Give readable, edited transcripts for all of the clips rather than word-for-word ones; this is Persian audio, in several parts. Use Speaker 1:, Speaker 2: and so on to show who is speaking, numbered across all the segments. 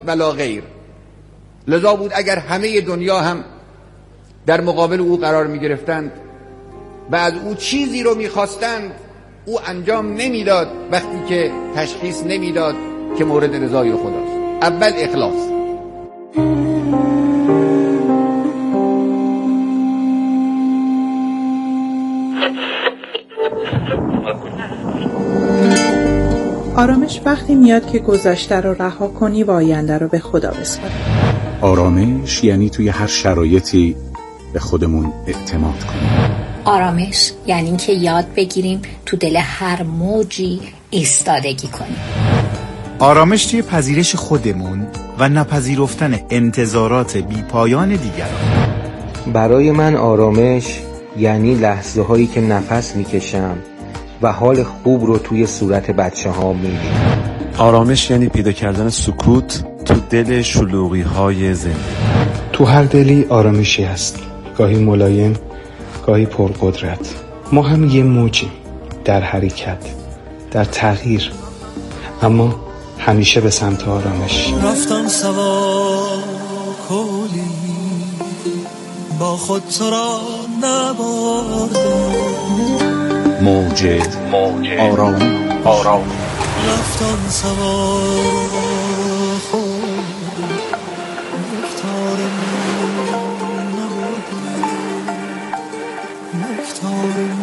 Speaker 1: ولا غیر. لذا بود اگر همه دنیا هم در مقابل او قرار می گرفتند و از او چیزی رو می خواستند، او انجام نمیداد وقتی که تشخیص نمیداد که مورد رضای خداست. اول اخلاص.
Speaker 2: آرامش وقتی میاد که گذشته رو رها کنی و آینده رو به خدا بسپاری.
Speaker 3: آرامش یعنی توی هر شرایطی به خودمون اعتماد کنیم.
Speaker 4: آرامش یعنی اینکه یاد بگیریم تو دل هر موجی ایستادگی کنیم.
Speaker 5: آرامش توی پذیرش خودمون و نپذیرفتن انتظارات بیپایان دیگران.
Speaker 6: برای من آرامش یعنی لحظه هایی که نفس میکشم و حال خوب رو توی صورت بچه ها میبینم.
Speaker 7: آرامش یعنی پیدا کردن سکوت تو دل شلوغی های زندگی.
Speaker 8: تو هر دلی آرامشی هست، گاهی ملایم، گاهی پرقدرت. ما هم یه موجیم در حرکت، در تغییر، اما همیشه به سمت آرامش.
Speaker 9: رفتم سوار کولی با خود تو را نبردم.
Speaker 3: موج آرام.
Speaker 9: رفتم سوار خود نکتار نبردم. نکتار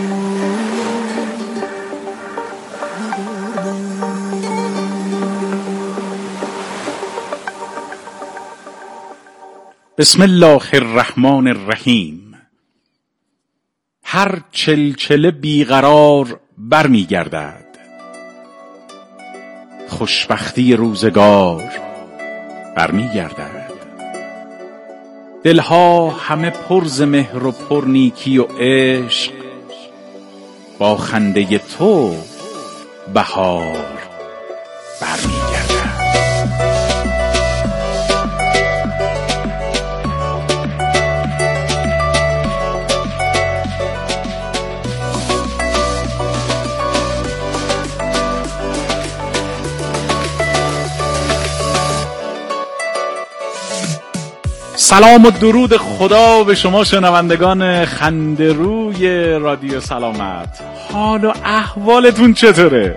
Speaker 3: بسم الله الرحمن الرحیم. هر چلچله بیقرار برمی گردد، خوشبختی روزگار برمی گردد. دلها همه پر ز مهر و پر نیکی و عشق، با خنده تو بهار برمی گردد. سلام و درود خدا به شما شنوندگان خنده‌روی رادیو سلامت. حال و احوالتون چطوره؟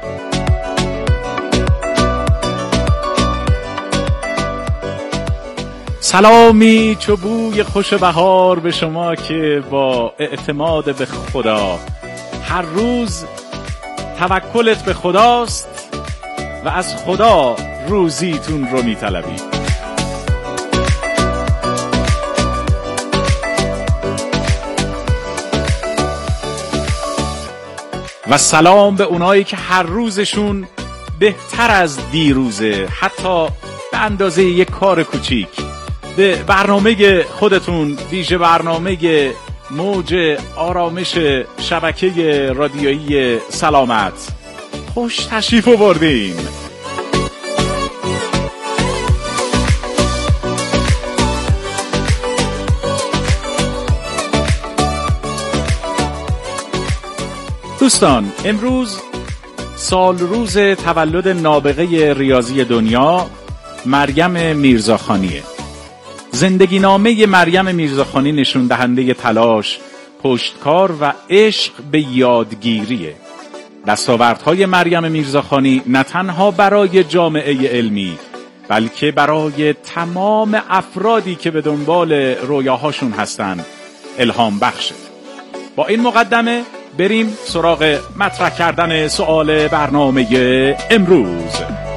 Speaker 3: سلامی چوبوی خوش بهار به شما که با اعتماد به خدا هر روز توکلت به خداست و از خدا روزیتون رو میطلبید. و سلام به اونایی که هر روزشون بهتر از دیروزه، حتی به اندازه یک کار کوچیک. به برنامه خودتون، ویژه برنامه موج آرامش شبکه رادیویی سلامت خوش تشریف آوردین. دوستان، امروز سال روز تولد نابغه ریاضی دنیا مریم میرزاخانیه. زندگی نامه مریم میرزاخانی نشون دهنده تلاش، پشتکار و عشق به یادگیریه. دستاوردهای مریم میرزاخانی نه تنها برای جامعه علمی بلکه برای تمام افرادی که به دنبال رویاهاشون هستن الهام بخشه. با این مقدمه بریم سراغ مطرح کردن سوال برنامه امروز.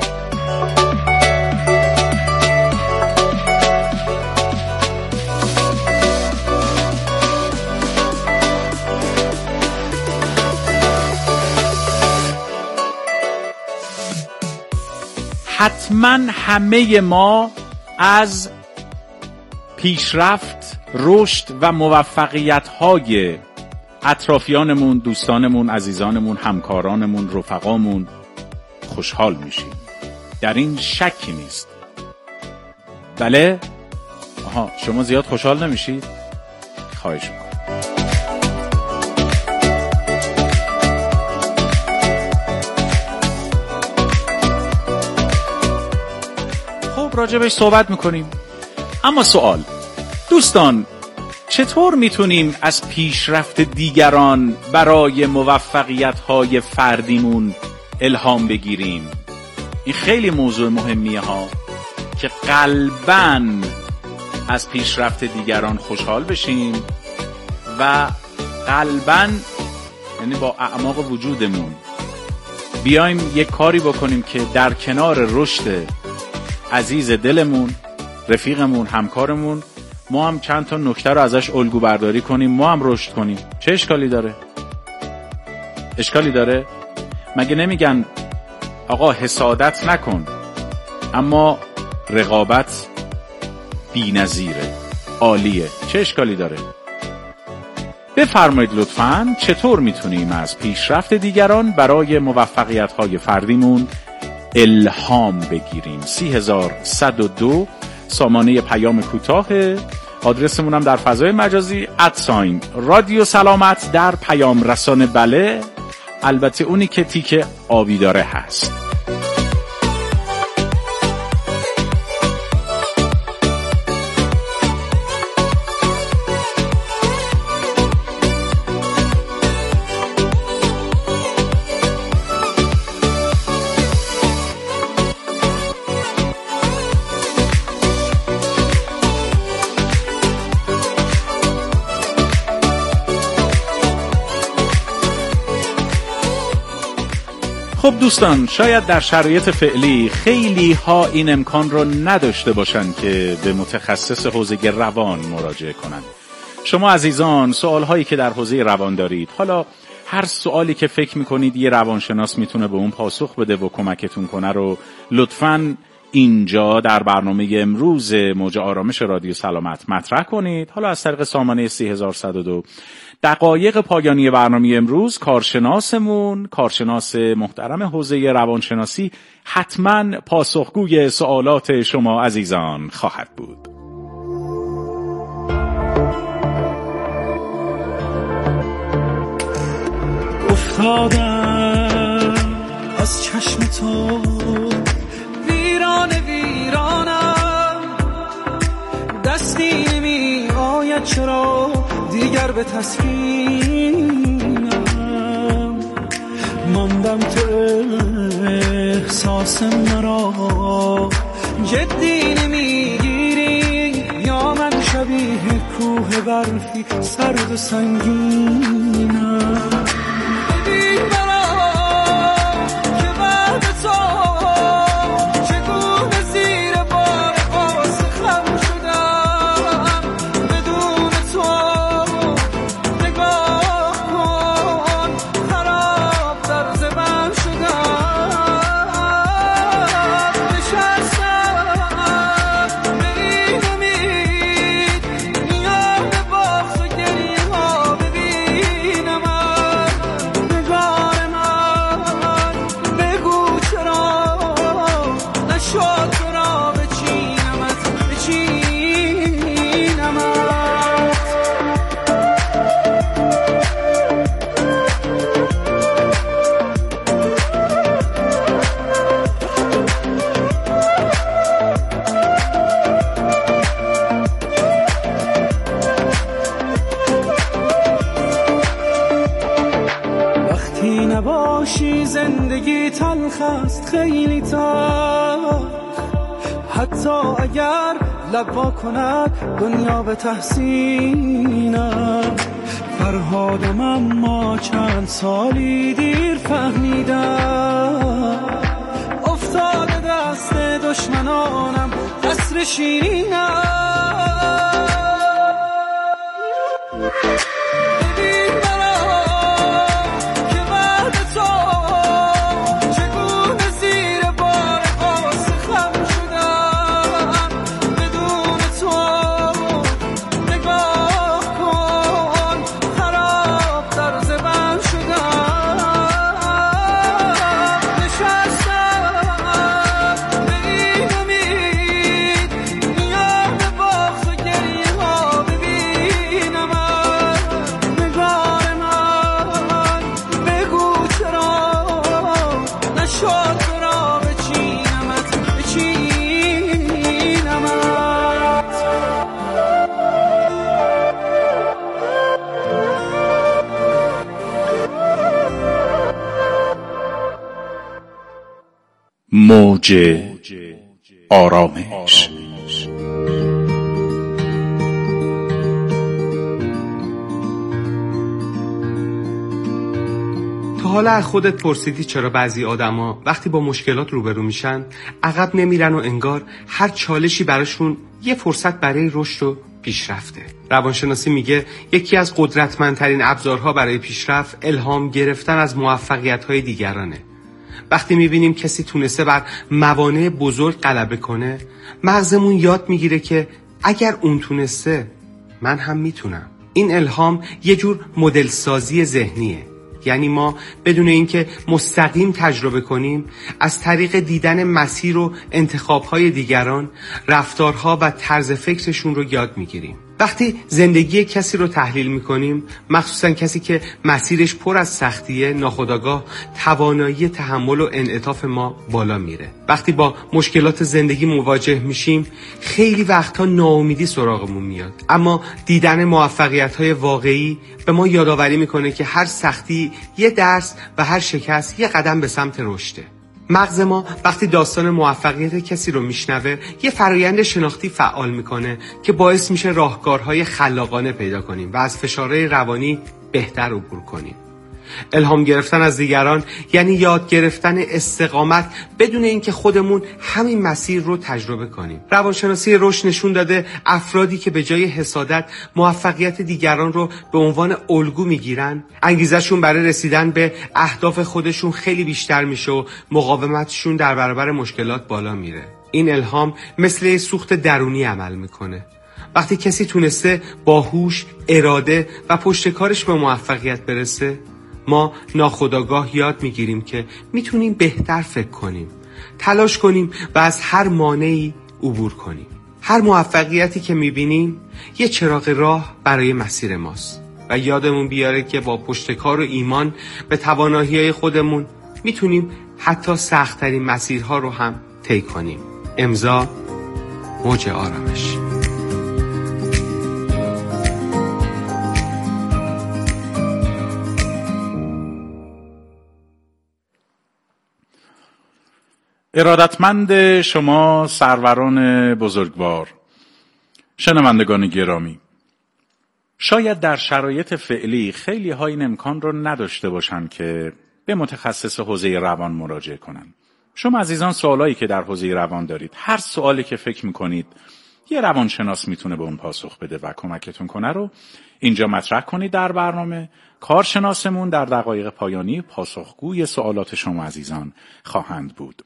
Speaker 3: حتما همه ما از پیشرفت، رشد و موفقیت‌های اطرافیانمون، دوستانمون، عزیزانمون، همکارانمون، رفقامون خوشحال میشیم. در این شکی نیست. بله؟ آها، شما زیاد خوشحال نمیشید؟ خواهش میکنم. راجبش صحبت میکنیم. اما سوال دوستان، چطور میتونیم از پیشرفت دیگران برای موفقیت‌های فردیمون الهام بگیریم؟ این خیلی موضوع مهمیه ها، که قلباً از پیشرفت دیگران خوشحال بشیم و قلباً یعنی با اعماق وجودمون بیایم یک کاری بکنیم که در کنار رشد عزیز دلمون، رفیقمون، همکارمون، ما هم چند تا نکته رو ازش الگو برداری کنیم، ما هم رشد کنیم. چه اشکالی داره؟ اشکالی داره؟ مگه نمیگن آقا حسادت نکن، اما رقابت بی‌نظیره، عالیه. چه اشکالی داره؟ بفرمایید لطفاً چطور میتونیم از پیشرفت دیگران برای موفقیت‌های فردیمون الهام بگیریم؟ 3102 سامانه پیام کوتاه، آدرسمون هم در فضای مجازی @رادیو سلامت در پیام رسانه. بله، البته اونی که تیک آبی داره هست. خب دوستان، شاید در شرایط فعلی خیلی ها این امکان رو نداشته باشن که به متخصص حوزه روان مراجعه کنن. شما عزیزان سوال هایی که در حوزه روان دارید، حالا هر سوالی که فکر میکنید یه روانشناس میتونه به اون پاسخ بده و کمکتون کنه رو لطفاً اینجا در برنامه امروز موج آرامش رادیو سلامت مطرح کنید. حالا از طریق سامانه 3102. دقایق پایانی برنامه امروز کارشناس محترم حوزه روانشناسی حتما پاسخگوی سوالات شما عزیزان خواهد بود.
Speaker 9: افتادم از چشم تو، ویرانم، دستی نمی آید چرا دیگر به تسکینم، ماندم تو احساس مرا، جدی نمیگیری یا من شبیه کوه برفی سرد و سنگینم. ببین مرا که بعد تو چگونه زیر بار قاس خم شدم، بدون تو نگاه کن خراب در زبم شدم، نشستم به این امید میان باغ و گریه ها ببینم نگار من، بگو چرا نشد تو را بچینمت. وقتی نباشی زندگی تلخ است، خیلی تلخ، حتی اگر لب کند دنیا به تحسینم. فرهادم اما چند سالی دیر فهمیدم، افتاده دست دشمنانم قصر شیرینم. ببین مرا که بعد تو چگونه زیر بار قاس خم شدم، بدون تو نگاه کن خراب در زبم شدم، نشستم به این امید میان باغ و گریه ها ببینم
Speaker 3: موج آرامش.
Speaker 8: تا حالا از خودت پرسیدی چرا بعضی آدما وقتی با مشکلات روبرو میشن عقب نمیرن و انگار هر چالشی براشون یه فرصت برای رشد و پیشرفته؟ روانشناسی میگه یکی از قدرتمندترین ابزارها برای پیشرفت الهام گرفتن از موفقیت‌های دیگرانه. وقتی میبینیم کسی تونسته بر موانع بزرگ غلبه کنه، مغزمون یاد میگیره که اگر اون تونسته، من هم میتونم. این الهام یه جور مدل سازی ذهنیه. یعنی ما بدون اینکه مستقیم تجربه کنیم، از طریق دیدن مسیر و انتخاب‌های دیگران، رفتارها و طرز فکرشون رو یاد میگیریم. وقتی زندگی کسی رو تحلیل میکنیم، مخصوصا کسی که مسیرش پر از سختیه، ناخودآگاه توانایی تحمل و انعطاف ما بالا میره. وقتی با مشکلات زندگی مواجه میشیم، خیلی وقتها ناامیدی سراغمون میاد. اما دیدن موفقیت‌های واقعی به ما یادآوری میکنه که هر سختی یه درس و هر شکست یه قدم به سمت رشده. مغز ما وقتی داستان موفقیت کسی رو میشنوه، یه فرایند شناختی فعال میکنه که باعث میشه راهکارهای خلاقانه پیدا کنیم و از فشارهای روانی بهتر عبور کنیم. الهام گرفتن از دیگران یعنی یاد گرفتن استقامت بدون اینکه خودمون همین مسیر رو تجربه کنیم. روانشناسی رشد نشون داده افرادی که به جای حسادت موفقیت دیگران رو به عنوان الگو میگیرن، انگیزشون برای رسیدن به اهداف خودشون خیلی بیشتر میشه و مقاومتشون در برابر مشکلات بالا میره. این الهام مثل سوخت درونی عمل میکنه. وقتی کسی تونسته با هوش، اراده و پشتکارش به موفقیت برسه، ما ناخودآگاه یاد میگیریم که میتونیم بهتر فکر کنیم، تلاش کنیم و از هر مانعی عبور کنیم. هر موفقیتی که میبینیم یه چراغ راه برای مسیر ماست و یادمون بیاره که با پشتکار و ایمان به توانایی‌های خودمون میتونیم حتی سخت‌ترین مسیرها رو هم طی کنیم. امضا موج آرامش.
Speaker 3: ارادتمند شما سروران بزرگوار، شنوندگان گرامی، شاید در شرایط فعلی خیلی ها این امکان رو نداشته باشن که به متخصص حوزه روان مراجعه کنن. شما عزیزان سوالایی که در حوزه روان دارید، هر سوالی که فکر میکنید یه روانشناس میتونه به اون پاسخ بده و کمکتون کنه رو اینجا مطرح کنید در برنامه. کارشناسمون در دقایق پایانی پاسخگوی سوالات شما عزیزان خواهند بود.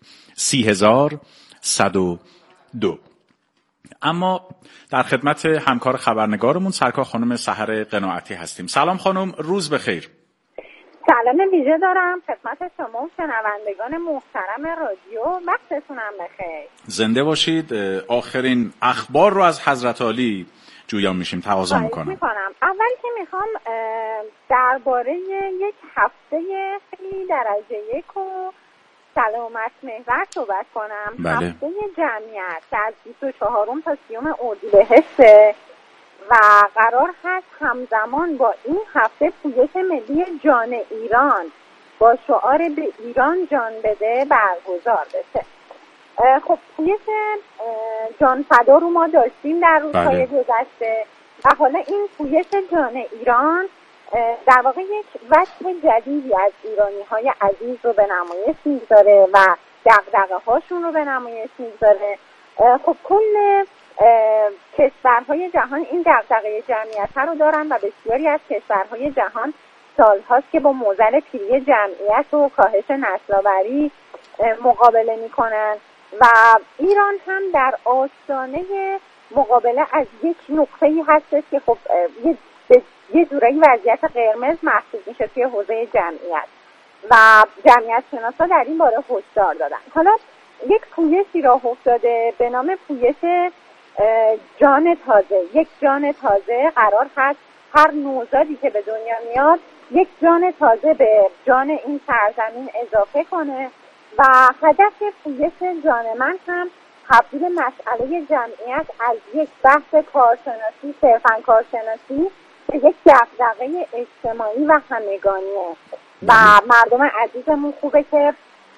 Speaker 3: 30102. اما در خدمت همکار خبرنگارمون سرکار خانم سحر قناعتی هستیم. سلام خانم، روز بخیر.
Speaker 10: سلام ویژه دارم خدمت شما و شنوندگان محترم رادیو. وقتتون هم بخیر.
Speaker 3: زنده باشید. آخرین اخبار رو از حضرت عالی جویا میشیم. تقاضا میکنم.
Speaker 10: اول که میخوام درباره یک هفته خیلی درجه 1 و سلامت محور صحبت کنم.
Speaker 3: بله.
Speaker 10: هفته جمعیت که از 24 تا 30 اردیبهشت و قرار هست همزمان با این هفته پویش ملی جان ایران با شعار به ایران جان بده برگزار بشه. خب پویش جان فدا رو ما داشتیم در روزهای گذشته و حالا این پویش جان ایران در واقع یک وجه جدیدی از ایرانی‌های عزیز رو به نمایش میگذاره و دغدغه‌هاشون رو به نمایش میگذاره. خب کل کشورهای جهان این دغدغه جمعیت رو دارن و بسیاری از کشورهای جهان سال‌هاست که با معضل پیری جمعیت و کاهش نسل‌آوری مقابله میکنن و ایران هم در آستانه مقابله از یک نقطه‌ای هستش که خب یه جورایی وضعیت قرمز محسوب میشه توی حوزه جمعیت و جمعیت شناسا در این باره هشدار دادن. حالا یک پویشی راه افتاده به نام پویش جان تازه. یک جان تازه قرار هست هر نوزادی که به دنیا میاد یک جان تازه به جان این سرزمین اضافه کنه و هدف پویش جان من هم تبدیل مسئله جمعیت از یک بحث کارشناسی، صرفاً کارشناسی، به یک دغدغه اجتماعی و همگانیه و مردم عزیزمون خوبه که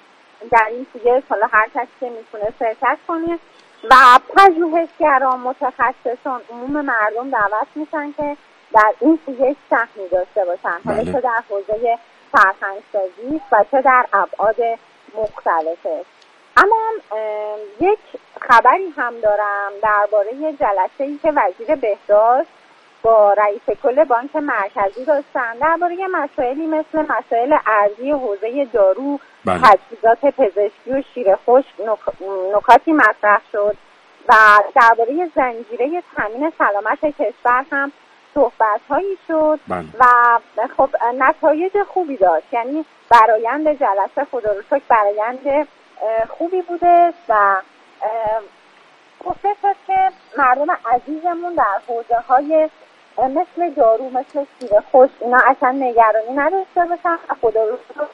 Speaker 10: در این پویش حالا هر کسی که میتونه شرکت کنه و پژوهشگران، متخصصان، عموم مردم دعوت میشن که در این پویش سهمی داشته باشن، حالا چه در حوزه فرهنگ‌سازی و چه در ابعاد مختلفش. اما یک خبری هم دارم درباره جلسه‌ای که وزیر بهداشت با رئیس کل بانک مرکزی داشتن درباره مسائلی مثل مسائل ارزی حوزه دارو، تجهیزات پزشکی و شیر خشک نکاتی مطرح شد و درباره زنجیره تامین سلامت کشور هم صحبت‌هایی شد و خب نتایج خوبی داشت. یعنی برآیند جلسه خدا رو شکر برآیند خوبی بوده و گفته شد که مردم عزیزمون در حوزه‌های مثل دارو، مثل شیر خشک اینا اصلا نگرانی نداشته باشن و خدا رو شکر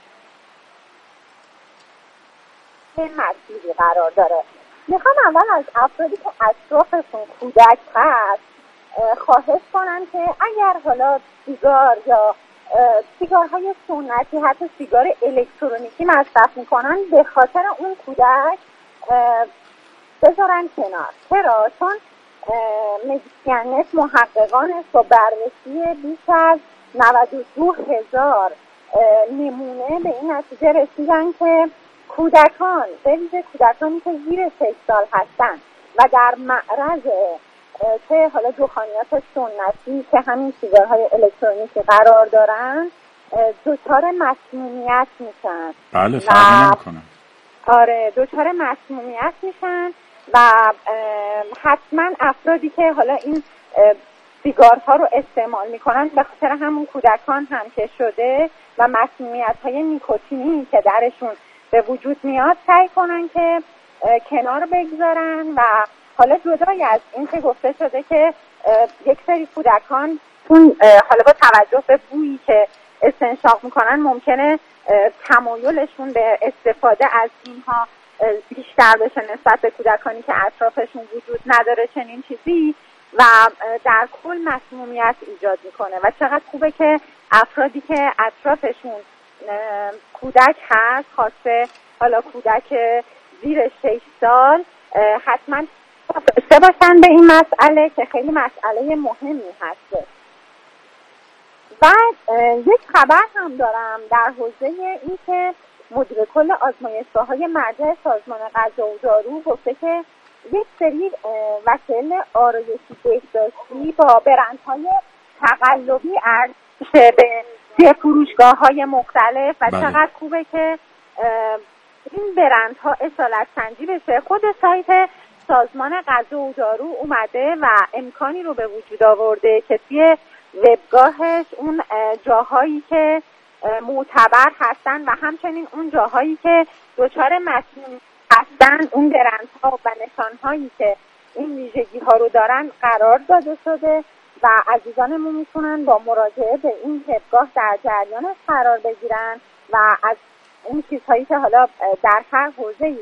Speaker 10: مطلوبی قرار داره. میخوام اول از افرادی که اطرافشون کودک هست خواهش کنم که اگر حالا سیگار یا سیگارهای سنتی، حتی سیگار الکترونیکی مصرف میکنن، به خاطر اون کودک بذارن کنار. چرا؟ چون مدیسینت محققانش با بررسی بیش از 92,000 نمونه به این نتیجه رسیدن که کودکان، به ویژه کودکانی که زیر 6 سال هستن و در معرض چه حالا دخانیات سنتی که همین سیگارهای الکترونیکی قرار دارن، دچار مسمومیت میشن.
Speaker 3: بله، فرقی نمیکنه.
Speaker 10: آره، دچار مسمومیت میشن و حتما افرادی که حالا این سیگارها رو استعمال میکنن به خاطر همون کودکان هم که شده و مسمومیت‌های نیکوتینی که درشون به وجود میاد، سعی کنن که کنار بگذارن. و حالا جدای از این که گفته شده که یک سری کودکان حالا با توجه به بویی که استنشاق میکنن ممکنه تمایلشون به استفاده از اینها بیشتر بشه نسبت به کودکانی که اطرافشون وجود نداره چنین چیزی و در کل مسمومیت ایجاد میکنه. و چقدر خوبه که افرادی که اطرافشون کودک هست، خاصه حالا کودک زیر 6 سال، حتما داشته باشن به این مسئله که خیلی مسئله مهمی هست. بعد یک خبر هم دارم در حوزه این که مدیر کل آزمایشگاه‌های مرجع سازمان غذا و دارو گفته که یک سری وسایل آرایشی بهداشتی با برندهای تقلبی عرضه میشه به فروشگاه‌های مختلف و چقدر خوبه که این برندها اصالت سنجی بشه. خود سایت سازمان غذا و دارو اومده و امکانی رو به وجود آورده که توی وبگاهش اون جاهایی که معتبر هستن و همچنین اون جاهایی که دچار مسمومیت هستن، اون برندها و نشانهایی که این ویژگی ها رو دارن قرار داده شده و عزیزانمون میتونن با مراجعه به این وبگاه در جریانش قرار بگیرن و از اون چیزهایی که حالا در هر حوزه‌ای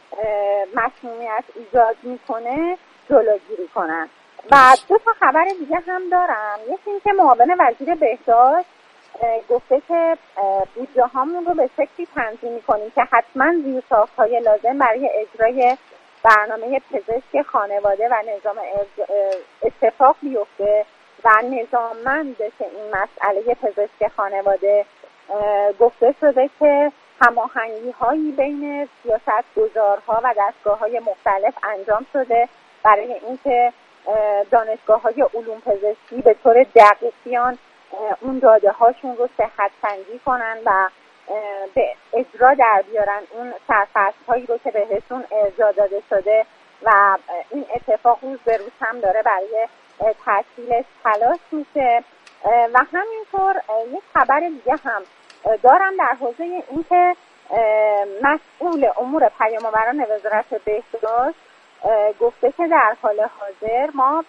Speaker 10: مسمومیت ایجاد میکنه جلوگیری کنن. و 2 تا خبر دیگه هم دارم. یکی این که معاون وزیر بهداشت گفته که بودجه هامون رو به شکلی تنظیم میکنیم که حتما زیرساخت‌های لازم برای اجرای برنامه پزشک خانواده و نظام اتفاق بیفته و نظاممند بشه این مسئله پزشک خانواده. گفته شده که هماهنگی‌هایی بین سیاستگزارها و دستگاه‌های مختلف انجام شده برای اینکه دانشگاه‌های علوم پزشکی به طور دقیق بیان اون داده هاشون رو صحت سنجی کنن و به اجرا در بیارن اون سرفصل هایی رو که بهشون ارجاع داده شده و این اتفاق روز به روز هم داره برای تحصیلش تلاش میشه. و همینطور یک خبر دیگه هم دارم در حوزه این که مسئول امور پیام‌آوران وزارت بهداشت گفته که در حال حاضر ما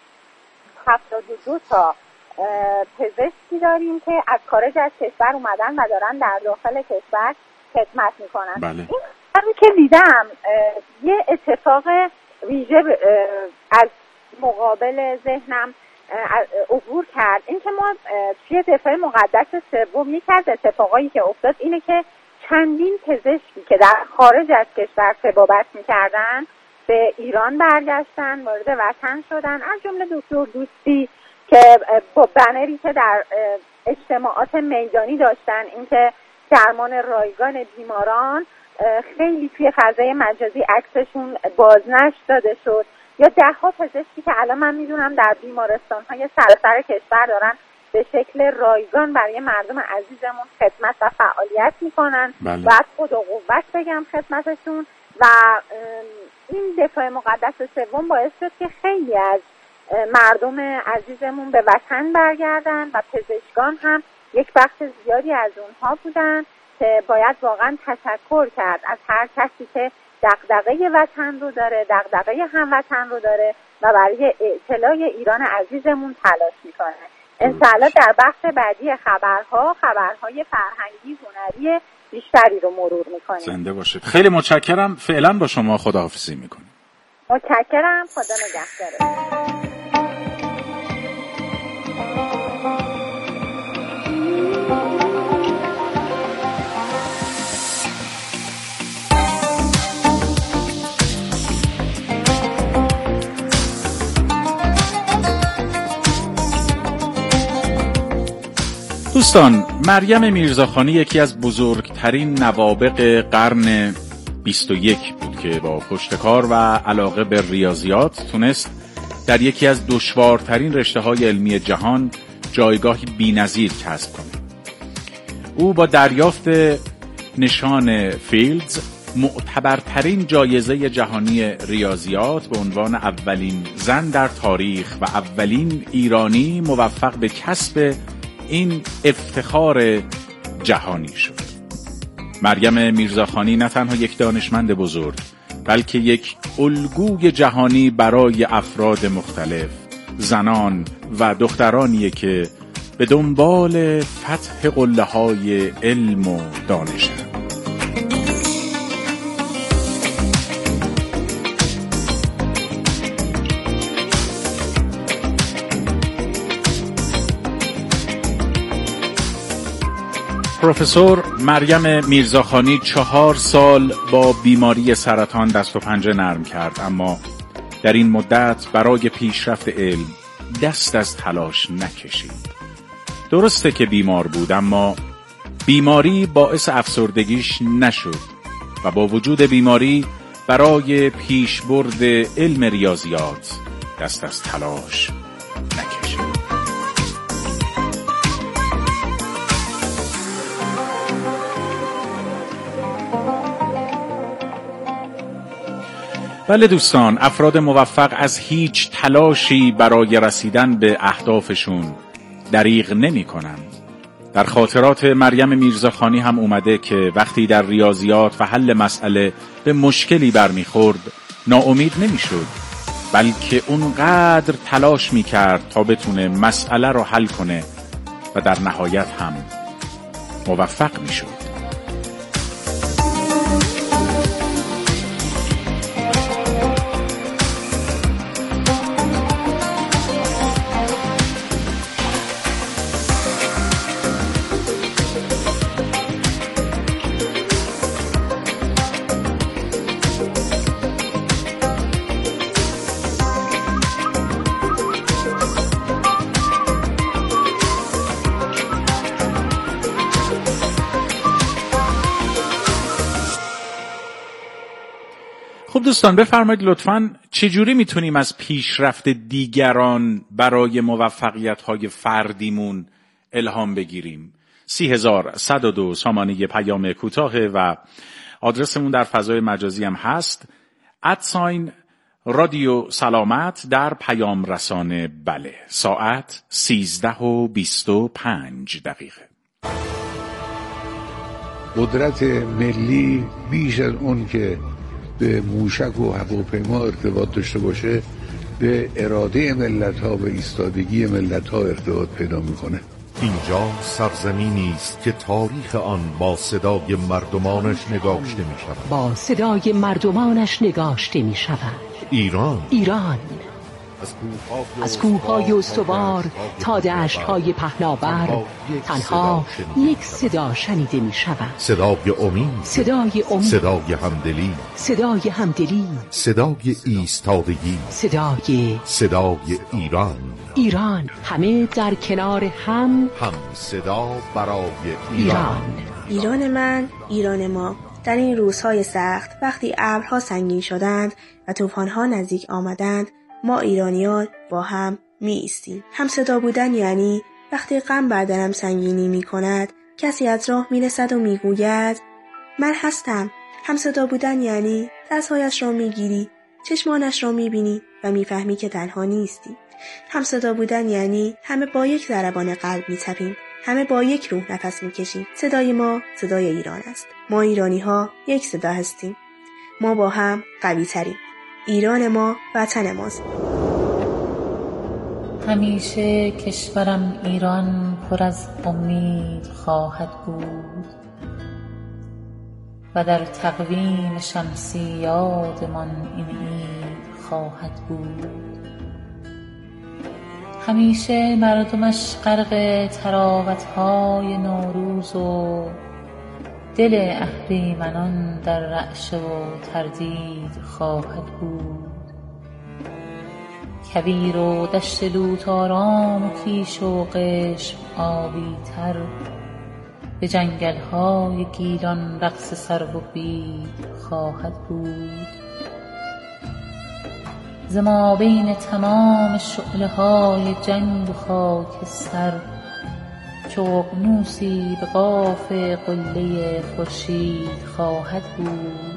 Speaker 10: 72 تا پزشکی داریم که از خارج از کشور اومدن و دارن در داخل کشور خدمت میکنن.
Speaker 3: بله.
Speaker 10: این خبری که دیدم یه اتفاق ویژه از مقابل ذهنم عبور کرد. این که ما توی دفاع مقدس سوم یکی از اتفاقایی که افتاد اینه که چندین پزشکی که در خارج از کشور طبابت میکردن به ایران برگشتن، وارد وطن شدن، از جمله دکتر دوستی که با بنری که در اجتماعات میدانی داشتن اینکه درمان رایگان بیماران خیلی توی فضای مجازی عکسشون بازنشر داده شد، یا ده‌ها پزشکی که الان من میدونم در بیمارستان‌های سراسر کشور دارن به شکل رایگان برای مردم عزیزمون خدمت و فعالیت میکنن. بعد خود و قوت بگم خدمتشون. و این دفاع مقدس سوم باعث شد که خیلی از مردم عزیزمون به وطن برگردن و پزشکان هم یک بخش زیادی از اونها بودن که باید واقعا تشکر کرد از هر کسی که دغدغه وطن رو داره، دغدغه هموطن رو داره و برای اطلاع ایران عزیزمون تلاش میکنه. انشاءالله در بخش بعدی خبرهای فرهنگی هنری بیشتری رو مرور میکنیم.
Speaker 3: زنده باشید. خیلی متشکرم. فعلا با شما خداحافظی میکنیم.
Speaker 10: متشکرم. خدا نگهدار.
Speaker 3: دوستان، مریم میرزاخانی یکی از بزرگترین نوابغ قرن 21 بود که با پشتکار و علاقه به ریاضیات تونست در یکی از دشوارترین رشته‌های علمی جهان جایگاهی بی‌نظیر کسب کنه. او با دریافت نشان فیلدز، معتبرترین جایزه جهانی ریاضیات، به عنوان اولین زن در تاریخ و اولین ایرانی موفق به کسب این افتخار جهانی شد. مریم میرزاخانی نه تنها یک دانشمند بزرگ، بلکه یک الگوی جهانی برای افراد مختلف، زنان و دخترانیه که به دنبال فتح قله‌های علم و دانشند. پروفسور مریم میرزاخانی 4 سال با بیماری سرطان دست و پنجه نرم کرد، اما در این مدت برای پیشرفت علم دست از تلاش نکشید. درسته که بیمار بود، اما بیماری باعث افسردگیش نشد و با وجود بیماری برای پیشبرد علم ریاضیات دست از تلاش نکشید. بله دوستان، افراد موفق از هیچ تلاشی برای رسیدن به اهدافشون دریغ نمی کنند. در خاطرات مریم میرزاخانی هم اومده که وقتی در ریاضیات و حل مسئله به مشکلی برمیخورد ناامید نمیشد، بلکه اونقدر تلاش میکرد تا بتونه مسئله رو حل کنه و در نهایت هم موفق میشد. خب دوستان، بفرمایید لطفاً چجوری میتونیم از پیشرفت دیگران برای موفقیت‌های فردیمون الهام بگیریم؟ 3102 سامانه پیام کوتاه و آدرسمون در فضای مجازی هم هست @رادیو سلامت در پیام رسانه. بله، ساعت 13:25.
Speaker 11: قدرت ملی بیش از اون که به موشک و هواپیما ارتباط داشته باشه، به اراده ملت‌ها و ایستادگی ملت‌ها ارتباط پیدا میکنه.
Speaker 12: اینجا سرزمینی است که تاریخ آن با صدای مردمانش نگاشته می شود.
Speaker 13: با صدای مردمانش نگاشته می شود.
Speaker 12: ایران
Speaker 13: از کوه‌های استوار تا دشت‌های پهناور تنها یک صدا شنیده می‌شود.
Speaker 12: صدای امید،
Speaker 13: صدای امید،
Speaker 12: صدای همدلی،
Speaker 13: صدای همدلی،
Speaker 12: صدای ایستادگی، صدای ایران.
Speaker 13: ایران، همه در کنار هم
Speaker 12: صدا برای ایران.
Speaker 14: ایران من، ایران ما. در این روزهای سخت وقتی ابرها سنگین شدند و طوفان‌ها نزدیک آمدند، ما ایرانیان با هم می ایستیم. هم صدا بودن یعنی وقتی غم بر دلم سنگینی می کند، کسی از راه می رسد و می گوید من هستم. هم صدا بودن یعنی دستهایش را می گیری، چشمانش را می بینی و می فهمی که تنها نیستی. هم صدا بودن یعنی همه با یک ضربان قلب می تپیم، همه با یک روح نفس می کشیم. صدای ما صدای ایران است. ما ایرانی ها یک صدا هستیم. ما با هم قوی تریم. ایران ما وطن ماست.
Speaker 15: همیشه کشورم ایران پر از امید خواهد بود و در تقویم شمسی یادمان این عید خواهد بود. همیشه مردمش غرق تراوت‌های نوروز و دل اهریمنان در رعشه و تردید خواهد بود. کویر و دشت لوت آرام و کیش و قشم آبی تر، به جنگل‌های گیلان رقص سرو و بید خواهد بود. ز مابین تمام شعله‌های جنگ و خاکستر، چو اقنوسی به قاف قله خورشید خواهد بود.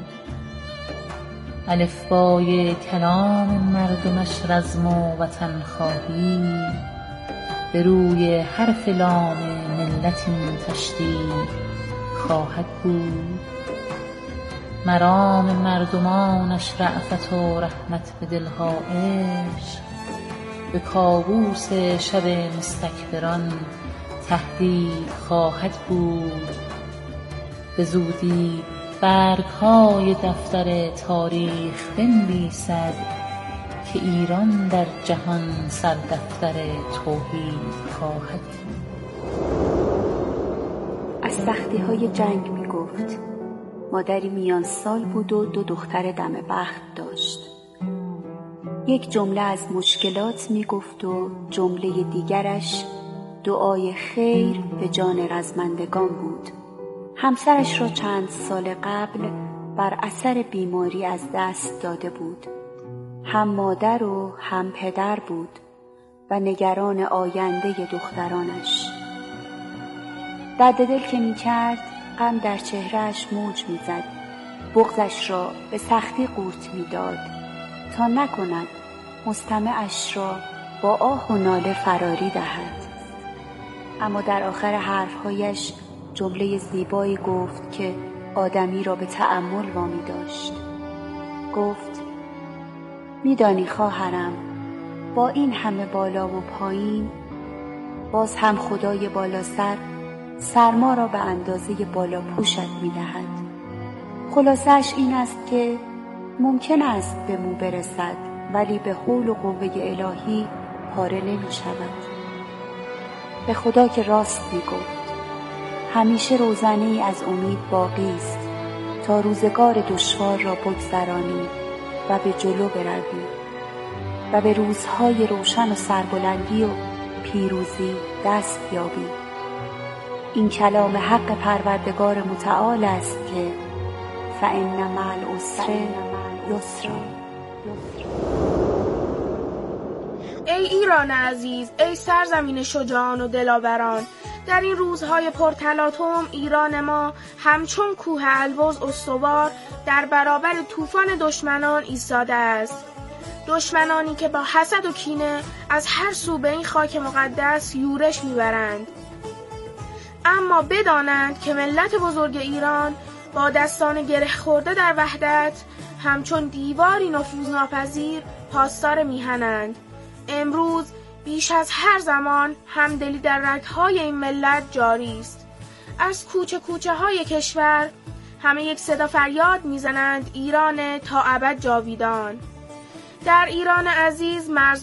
Speaker 15: الفبای کلام مردمش رزم و وطن خواهی، به روی حرف لام ملت این تشدید خواهد بود. مرام مردمانش رأفت و رحمت به دلها عشق، به کابوس شب مستکبران تهدید خواهد بود. به زودی برگ‌های دفتر تاریخ بنویسد که ایران در جهان سردفتر توحید خواهد بود.
Speaker 16: از سختی‌های جنگ می‌گفت. مادری میان سال بود و 2 دختر دم بخت داشت. یک جمله از مشکلات می‌گفت و جمله دیگرش دعای خیر به جان رزمندگان بود. همسرش را چند سال قبل بر اثر بیماری از دست داده بود. هم مادر و هم پدر بود و نگران آینده دخترانش. درد دل که می‌کرد، غم در چهرهش موج می‌زد. بغضش را به سختی قورت می‌داد تا نکند مستمعش را با آه و ناله فراری دهد. اما در آخر حرفهایش جمله زیبایی گفت که آدمی را به تأمل وامی داشت. گفت میدانی خواهرم، با این همه بالا و پایین باز هم خدای بالا سرما را به اندازه بالا پوشت میدهد. خلاصش این است که ممکن است به مو برسد ولی به حول و قوه الهی پاره نمی شود. به خدا که راست می گفت. همیشه روزنه‌ای از امید باقی است تا روزگار دشوار را بگذرانی و به جلو بروی و به روزهای روشن و سربلندی و پیروزی دست یابی. این کلام حق پروردگار متعال است که فإن مع العسر یسرا.
Speaker 17: ای ایران عزیز، ای سرزمین شجاعان و دلاوران، در این روزهای پرتلاطم ایران ما همچون کوه البرز استوار در برابر طوفان دشمنان ایستاده است. دشمنانی که با حسد و کینه از هر سو به این خاک مقدس یورش میبرند. اما بدانند که ملت بزرگ ایران با دستان گره خورده در وحدت همچون دیواری نفوذناپذیر پاسدار میهنند. امروز بیش از هر زمان همدلی در رگ‌های این ملت جاری است. از کوچه کوچه های کشور همه یک صدا فریاد میزنند ایران تا ابد جاویدان. در ایران عزیز مرز